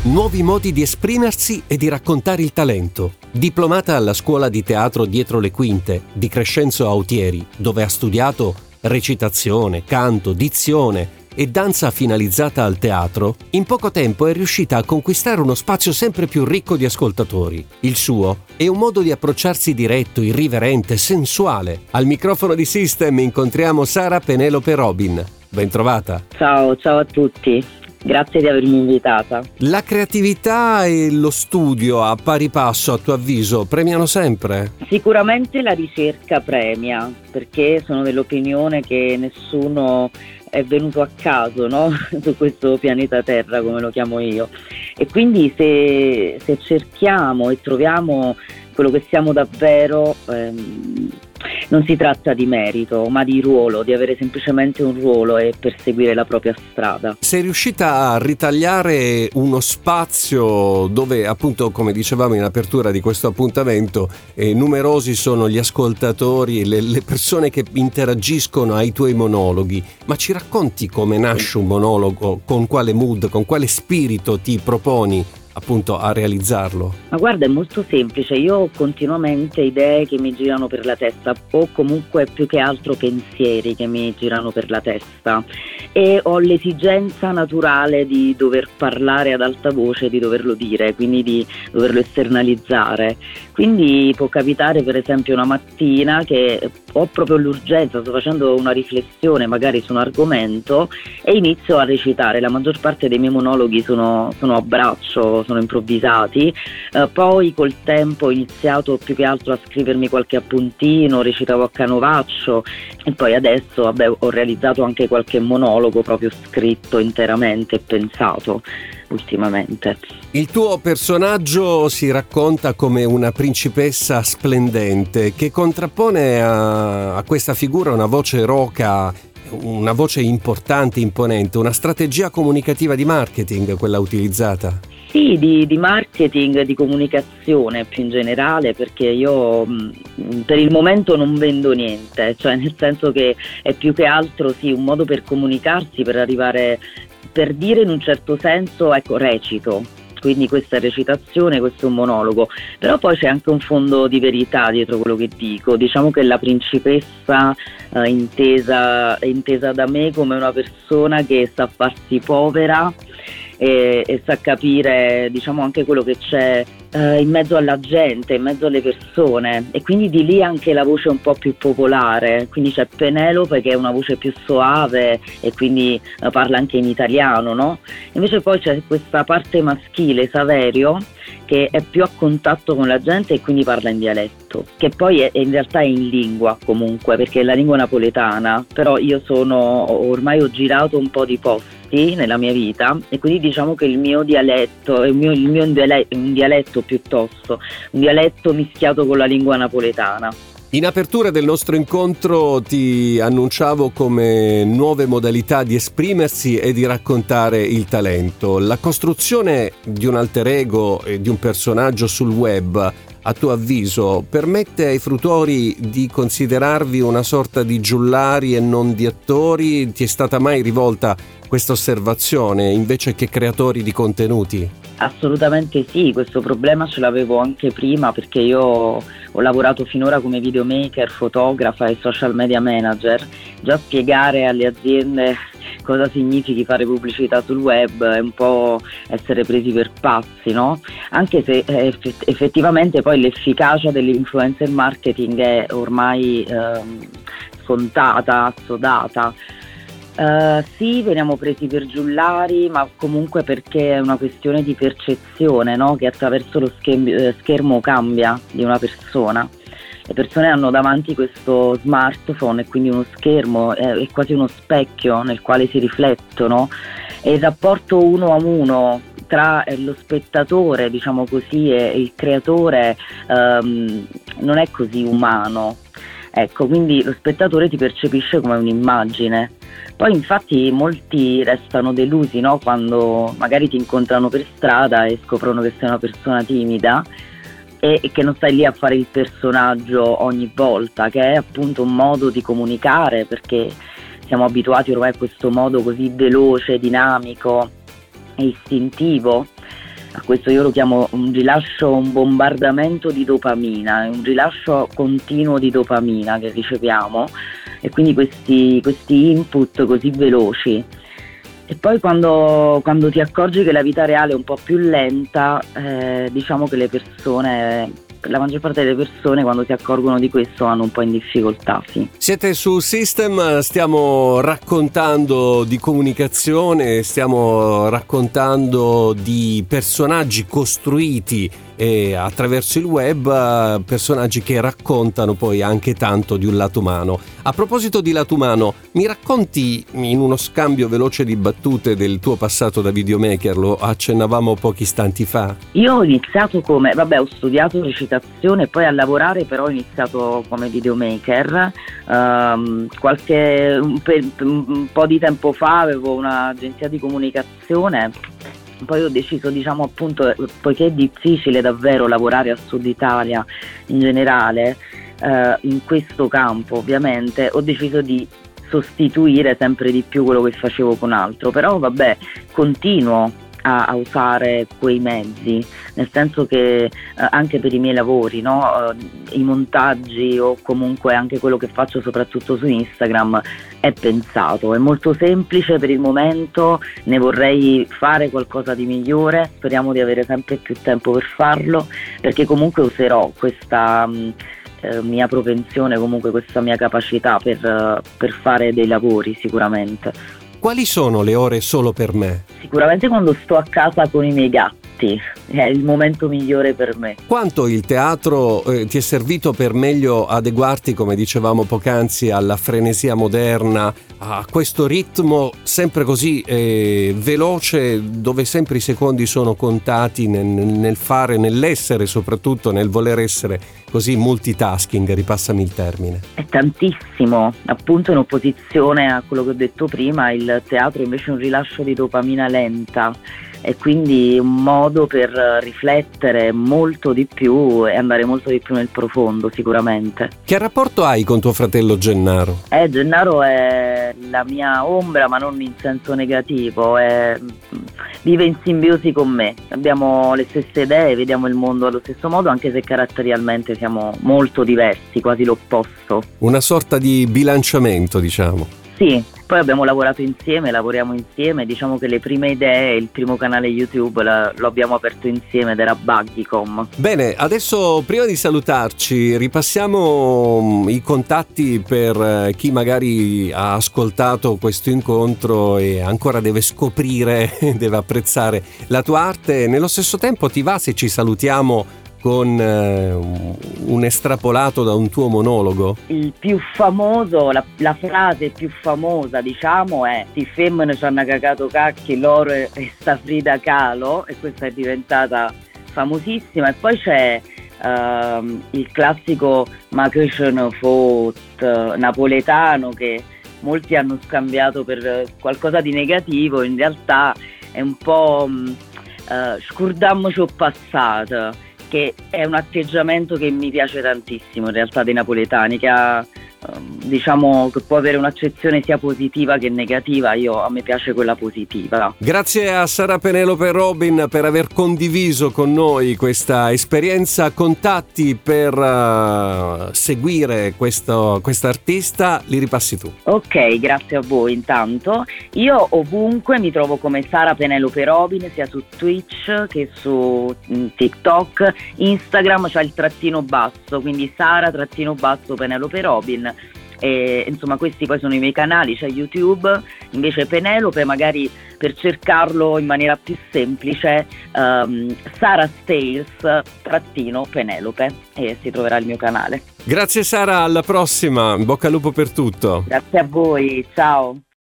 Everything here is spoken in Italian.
nuovi modi di esprimersi e di raccontare il talento. Diplomata alla scuola di teatro Dietro le Quinte di Crescenzo Autieri, dove ha studiato recitazione, canto, dizione e danza finalizzata al teatro, in poco tempo è riuscita a conquistare uno spazio sempre più ricco di ascoltatori. Il suo è un modo di approcciarsi diretto, irriverente, sensuale. Al microfono di System incontriamo Sara Penelope Robin. Ben trovata. Ciao a tutti. Grazie di avermi invitata. La creatività e lo studio a pari passo, a tuo avviso, premiano sempre? Sicuramente la ricerca premia, perché sono dell'opinione che nessuno è venuto a caso, no? Su questo pianeta Terra, come lo chiamo io. E quindi se cerchiamo e troviamo quello che siamo davvero, non si tratta di merito, ma di ruolo, di avere semplicemente un ruolo e perseguire la propria strada. Sei riuscita a ritagliare uno spazio dove, appunto, come dicevamo in apertura di questo appuntamento, numerosi sono gli ascoltatori, le persone che interagiscono ai tuoi monologhi. Ma ci racconti come nasce un monologo, con quale mood, con quale spirito ti proponi appunto a realizzarlo? Ma guarda, è molto semplice, io ho continuamente idee che mi girano per la testa, o comunque più che altro pensieri che mi girano per la testa, e ho l'esigenza naturale di dover parlare ad alta voce, di doverlo dire, quindi di doverlo esternalizzare. Quindi può capitare, per esempio, una mattina che ho proprio l'urgenza, sto facendo una riflessione magari su un argomento e inizio a recitare. La maggior parte dei miei monologhi sono a braccio, sono improvvisati, poi col tempo ho iniziato più che altro a scrivermi qualche appuntino, recitavo a canovaccio, e poi adesso ho realizzato anche qualche monologo proprio scritto interamente e pensato ultimamente. Il tuo personaggio si racconta come una principessa splendente che contrappone a questa figura una voce roca, una voce importante, imponente, una strategia comunicativa di marketing quella utilizzata. Sì, di marketing, di comunicazione più in generale, perché io per il momento non vendo niente, cioè nel senso che è più che altro sì un modo per comunicarsi, per arrivare, per dire in un certo senso, ecco, recito. Quindi questa è recitazione, questo è un monologo, però poi c'è anche un fondo di verità dietro quello che dico. Diciamo che la principessa intesa da me come una persona che sa farsi povera e sa capire, diciamo, anche quello che c'è in mezzo alla gente, in mezzo alle persone, e quindi di lì anche la voce un po' più popolare. Quindi c'è Penelope che è una voce più soave e quindi parla anche in italiano, no? Invece poi c'è questa parte maschile, Saverio, che è più a contatto con la gente e quindi parla in dialetto, che poi è in realtà è in lingua comunque, perché è la lingua napoletana, però io ormai ho girato un po' di posti nella mia vita e quindi diciamo che il mio dialetto è un dialetto piuttosto, un dialetto mischiato con la lingua napoletana. In apertura del nostro incontro ti annunciavo come nuove modalità di esprimersi e di raccontare il talento. La costruzione di un alter ego e di un personaggio sul web, a tuo avviso, permette ai fruitori di considerarvi una sorta di giullari e non di attori? Ti è stata mai rivolta questa osservazione invece che creatori di contenuti? Assolutamente sì, questo problema ce l'avevo anche prima, perché io ho lavorato finora come videomaker, fotografa e social media manager. Già spiegare alle aziende cosa significhi fare pubblicità sul web è un po' essere presi per pazzi, no? Anche se effettivamente poi l'efficacia dell'influencer marketing è ormai scontata, assodata. Sì, veniamo presi per giullari, ma comunque perché è una questione di percezione, no? Che attraverso lo schermo cambia di una persona. Le persone hanno davanti questo smartphone e quindi uno schermo, è quasi uno specchio nel quale si riflettono, e il rapporto uno a uno tra lo spettatore, diciamo così, e il creatore non è così umano. Ecco, quindi lo spettatore ti percepisce come un'immagine. Poi infatti molti restano delusi, no? Quando magari ti incontrano per strada e scoprono che sei una persona timida e che non stai lì a fare il personaggio ogni volta, che è appunto un modo di comunicare, perché siamo abituati ormai a questo modo così veloce, dinamico e istintivo. A questo io lo chiamo un rilascio, un bombardamento di dopamina, un rilascio continuo di dopamina che riceviamo, e quindi questi input così veloci. E poi quando ti accorgi che la vita reale è un po' più lenta, diciamo che la maggior parte delle persone, quando si accorgono di questo, hanno un po' in difficoltà, sì. Siete su System, stiamo raccontando di comunicazione, stiamo raccontando di personaggi costruiti attraverso il web, personaggi che raccontano poi anche tanto di un lato umano. A proposito di lato umano, mi racconti in uno scambio veloce di battute del tuo passato da videomaker? Lo accennavamo pochi istanti fa. Io ho iniziato ho studiato recitazione e poi a lavorare, però ho iniziato come videomaker. Un po' di tempo fa avevo un'agenzia di comunicazione. Poi ho deciso, appunto, poiché è difficile davvero lavorare a Sud Italia in generale, in questo campo ovviamente, ho deciso di sostituire sempre di più quello che facevo con altro, però continuo a usare quei mezzi, nel senso che anche per i miei lavori, no? I montaggi o comunque anche quello che faccio soprattutto su Instagram è pensato, è molto semplice per il momento, ne vorrei fare qualcosa di migliore, speriamo di avere sempre più tempo per farlo, perché comunque userò questa mia propensione, comunque questa mia capacità per fare dei lavori sicuramente. Quali sono le ore solo per me? Sicuramente quando sto a casa con i miei gatti, è il momento migliore per me. Quanto il teatro ti è servito per meglio adeguarti, come dicevamo poc'anzi, alla frenesia moderna, a questo ritmo sempre così veloce, dove sempre i secondi sono contati nel fare, nell'essere, soprattutto nel voler essere così multitasking, ripassami il termine. È tantissimo, appunto, in opposizione a quello che ho detto prima. Il teatro invece è un rilascio di dopamina lenta, e quindi un modo per riflettere molto di più e andare molto di più nel profondo, sicuramente. Che rapporto hai con tuo fratello Gennaro? Gennaro è la mia ombra, ma non in senso negativo, vive in simbiosi con me, abbiamo le stesse idee, vediamo il mondo allo stesso modo, anche se caratterialmente siamo molto diversi, quasi l'opposto. Una sorta di bilanciamento, diciamo. Sì, poi abbiamo lavoriamo insieme, diciamo che le prime idee, il primo canale YouTube lo abbiamo aperto insieme ed era Buggycom. Bene, adesso prima di salutarci ripassiamo i contatti per chi magari ha ascoltato questo incontro e ancora deve scoprire, deve apprezzare la tua arte. Nello stesso tempo ti va se ci salutiamo con un estrapolato da un tuo monologo? Il più famoso, la frase più famosa, diciamo, è "Ti femmine ci hanno cagato cacchi, loro e sta Frida Kahlo", e questa è diventata famosissima. E poi c'è il classico "ma che ce ne fot" napoletano, che molti hanno scambiato per qualcosa di negativo, in realtà è un po' "scurdammoci o passata", che è un atteggiamento che mi piace tantissimo in realtà dei napoletani, che ha diciamo che può avere un'accezione sia positiva che negativa. A me piace quella positiva. Grazie a Sara Penelope Robin per aver condiviso con noi questa esperienza. Contatti per seguire questo artista li ripassi tu. Ok, grazie a voi. Intanto io ovunque mi trovo come Sara Penelope Robin, sia su Twitch che su TikTok. Instagram c'ha il trattino basso, quindi Sara _ Penelope Robin. E, insomma, questi poi sono i miei canali. C'è YouTube invece Penelope, magari per cercarlo in maniera più semplice, Sara Stales _ Penelope, e si troverà il mio canale. Grazie Sara, alla prossima, in bocca al lupo per tutto. Grazie a voi, ciao.